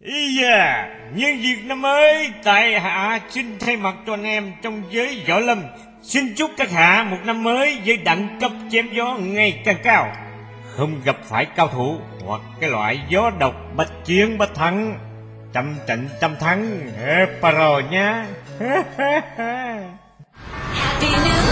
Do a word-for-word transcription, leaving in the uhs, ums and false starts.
Ý da, nhân dịp năm mới, tại hạ xin thay mặt cho anh em trong giới võ lâm, xin chúc các hạ một năm mới với đẳng cấp chém gió ngày càng cao, không gặp phải cao thủ hoặc cái loại gió độc bạch chiến bạch thắng, trăm trận trăm thắng, hết bà rồi nha. Happy New